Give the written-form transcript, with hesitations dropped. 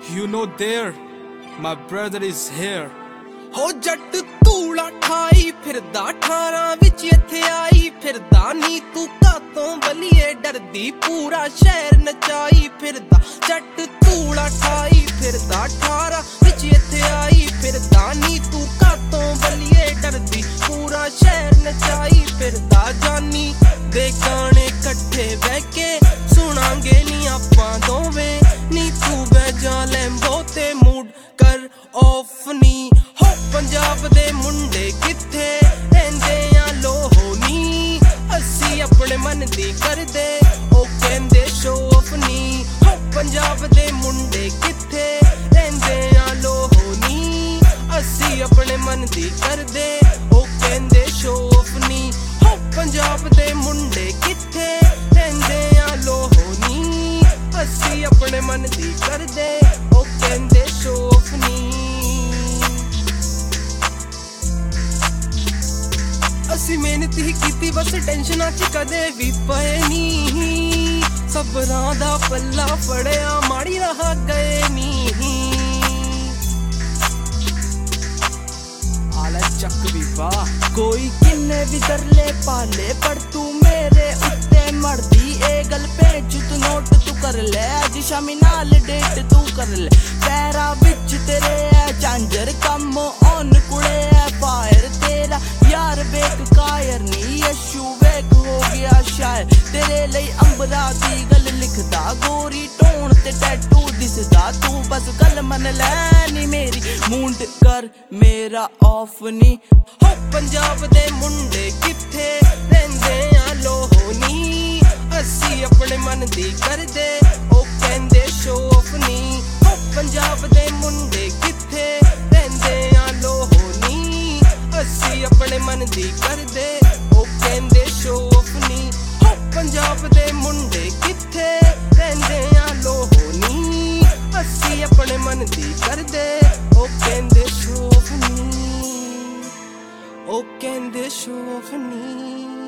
You know there, my brother is here. ਹੋ ਜੱਟ ਧੂਲਾ ਠਾਈ ਫਿਰਦਾ 18 ਵਿੱਚ ਇੱਥੇ ਆਈ ਫਿਰਦਾ ਨੀ ਤੂੰ ਕਾਤੋਂ ਬਲੀਏ ਡਰਦੀ ਪੂਰਾ ਸ਼ਹਿਰ ਨਚਾਈ ਫਿਰਦਾ ਜੱਟ ਧੂਲਾ ਠਾਈ ਫਿਰਦਾ 18 ਵਿੱਚ ਇੱਥੇ ਆਈ ਫਿਰਦਾ ਨੀ ਤੂੰ ਕਾਤੋਂ ਬਲੀਏ ਡਰਦੀ ਪੂਰਾ ਸ਼ਹਿਰ ਨਚਾਈ ਫਿਰਦਾ ਜਾਨੀ ਦੇ ਗਾਣੇ ਇਕੱਠੇ ਬਹਿ ਕੇ ਸੁਣਾਂਗੇ ਨੀ ਆਪਾਂ ਦੋਵੇਂ ਨੀ ਤੂੰ ਬਹਿ ਜਾ ਲੈਂਬੋ ਤੇ ਮੂਡ ਕਰ ਆਫ ਨੀ ਹੋ ਪੰਜਾਬ ਦੇ ਮੁੰਡੇ ਕਿੱਥੇ ਰਹਿੰਦੇ ਆ ਲੋਹੋ ਨੀ ਅਸੀਂ ਆਪਣੇ ਮਨ ਦੀ ਕਰਦੇ ਉਹ ਕਹਿੰਦੇ ਸ਼ੋਅ ਆਫ ਨੀ ਹੋ ਪੰਜਾਬ ਦੇ ਮੁੰਡੇ ਕਿੱਥੇ ਰਹਿੰਦੇ ਆ ਲੋਹੋ ਨੀ ਅਸੀਂ ਆਪਣੇ ਮਨ ਦੀ ਕਰਦੇ ਉਹ ਕਹਿੰਦੇ ਸ਼ੋਅ ਆਫ ਨੀ ਹੋ ਪੰਜਾਬ ਦੇ ਮੁੰਡੇ ਕਿੱਥੇ ਰਹਿੰਦੇ ਆ ਲੋਹੋ ਨੀ ਅਸੀਂ ਆਪਣੇ ਮਨ ਦੀ ਕਰਦੇ ਉਹ ਕਹਿੰਦੇ ਸ਼ੋਅ ਆਫ ਨੀ ਅਸੀਂ ਮਿਹਨਤ ਹੀ ਕੀਤੀ ਬਸ ਟੈਨਸ਼ਨਾਂ 'ਚ ਕਦੇ ਵੀ ਪਏ ਨੀ ਸਬਰਾਂ ਦਾ ਪੱਲਾ ਫੜਿਆ ਮਾੜੀ ਰਾਹ ਗਏ ਨੀ ਆਲੇ ਚੱਕ ਵੀ ਵਾਹ ਕੋਈ ਕਿੰਨੇ ਵੀ ਦਰਲੇ ਪਾਲੇ ਪਰ ਤੂੰ ਮੇਰੇ ਉੱਤੇ ਮਰਦੀ ਇਹ ਗੱਲ ਭੇਜ ਤੂੰ ਨੋਟ ਤੂੰ ਕਰ ਲੈ ਅੱਜ ਸ਼ਾਮੀ ਨਾਲ ਡੇਟ ਤੂੰ ਕਰ ਲੈ ਪੈਰਾਂ ਵਿੱਚ ਤੇਰੇ ਐ ਝਾਂਜਰ ਕੰਮ ਔਨ ਕੁੜੇ ਐ ਫਾਇਰ ਤੇਰਾ ਯਾਰ ਵੇਖ ਕਾਇਰ ਨੀ ਯਸ਼ੂ ਵੇਖ ਹੋ ਗਿਆ ਸ਼ਾਇਰ ਤੇਰੇ ਲਈ ਅੰਬਰਾ ਦੀ ਗੱਲ ਲਿਖਦਾ ਗੋਰੀ ਟੋਣ ਤੇ ਟੈਟੂ ਦਿਸਦਾ ਤੂੰ ਬਸ ਗੱਲ ਮੰਨ ਲੈ ਨੀ ਮੇਰੀ ਮੂੰਡ ਕਰ ਮੇਰਾ ਆਫ ਨੀ ਹੋ ਪੰਜਾਬ ਦੇ ਮੁੰਡੇ ਕਿੱਥੇ ਰਹਿੰਦੇ ਆ ਲੋਹੋ ਨੀ ਅਸੀਂ ਆਪਣੇ ਮਨ ਦੀ ਕਰਦੇ ਉਹ ਕਹਿੰਦੇ ਸ਼ੋਅ ਆਫ ਨੀ ਹੋ ਪੰਜਾਬ ਦੇ ਮੁੰਡੇ ਕਿੱਥੇ ਰਹਿੰਦੇ ਆ ਲੋਹੋ ਨੀ ਅਸੀਂ ਆਪਣੇ ਮਨ ਦੀ ਕਰਦੇ ਉਹ ਕਹਿੰਦੇ ਸ਼ੋਅ ਆਫ ਨੀ ਹੋ ਪੰਜਾਬ ਦੇ ਮੁੰਡੇ ਕਿੱਥੇ ਰਹਿੰਦੇ ਆ ਲੋਹੋ ਨੀ ਅਸੀਂ ਆਪਣੇ ਮਨ ਦੀ ਕਰਦੇ ਉਹ ਕਹਿੰਦੇ ਸ਼ੋਅ ਆਫ ਨੀ ਉਹ ਕਹਿੰਦੇ ਸ਼ੋਅ ਆਫ ਨੀ